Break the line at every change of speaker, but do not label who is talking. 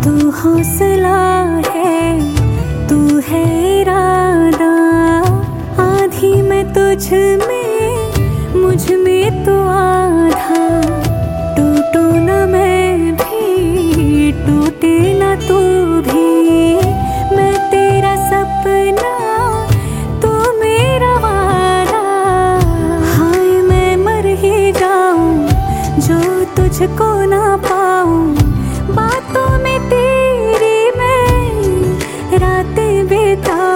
तू हौसला है, तू है इरादा, आधी मैं तुझ में, मुझ में तू आधा। टूटू न मैं भी, टूटे न तू भी, मैं तेरा सपना, तू मेरा वादा। हाय मैं मर ही जाऊं जो तुझको ना पाऊं, बातों में तेरी मैं रातें बिताऊं।